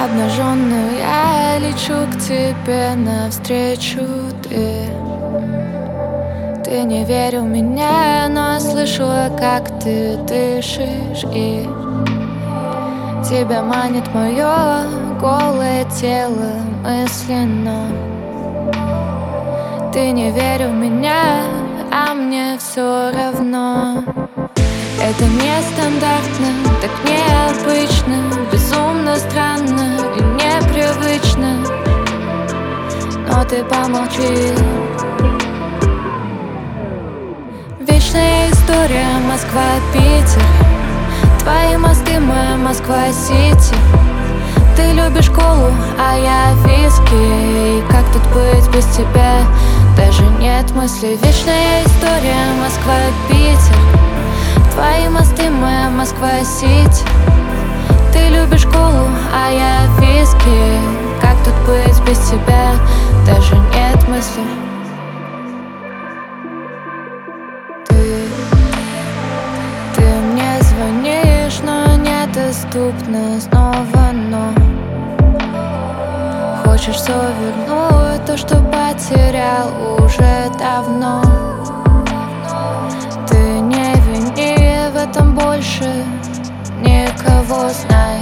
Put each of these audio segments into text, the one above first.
Обнаженную я лечу к тебе навстречу. Ты не верил в меня, но слышала, как ты дышишь, и тебя манит мое голое тело мысленно. Ты не верил в меня, а мне все равно. Это нестандартно, так необычно, безумно странно и непривычно. Но ты помолчи. Вечная история Москва-Питер. Твои мосты, моя Москва-Сити. Ты любишь колу, а я виски. И как тут быть без тебя? Даже нет мысли. Вечная история Москва-Питер. Твои мосты, моя Москва-Сити. Ты любишь колу, а я виски. Как тут быть без тебя? Даже нет мысли. Ты мне звонишь, но недоступна снова, но хочешь все вернуть, то, что потерял уже давно. Ты не вини в этом больше никого, знай.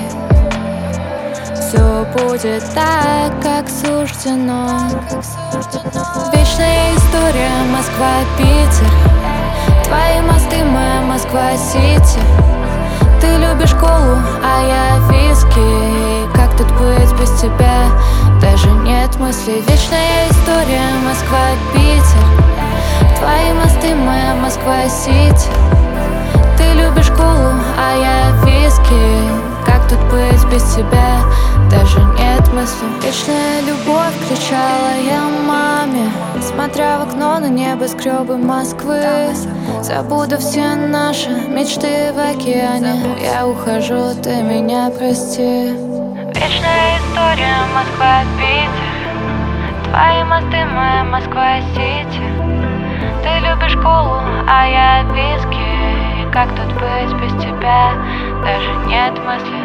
Все будет так, как суждено. Вечная история Москва-Питер. Твои мосты, моя Москва-Сити. Ты любишь колу, а я виски. И как тут быть без тебя? Даже нет мыслей. Вечная история Москва-Питер. Твои мосты, моя Москва-Сити. Ты любишь колу, а я виски. Как тут быть без тебя? Даже нет мысли. Вечная любовь, кричала я маме, смотря в окно на небоскребы Москвы. Забуду все наши мечты в океане. Я ухожу, ты меня прости. Вечная история Москва-Питер. Твои мосты, моя Москва-Сити. Ты любишь колу, а я виски. И как тут быть без тебя? Даже нет мысли.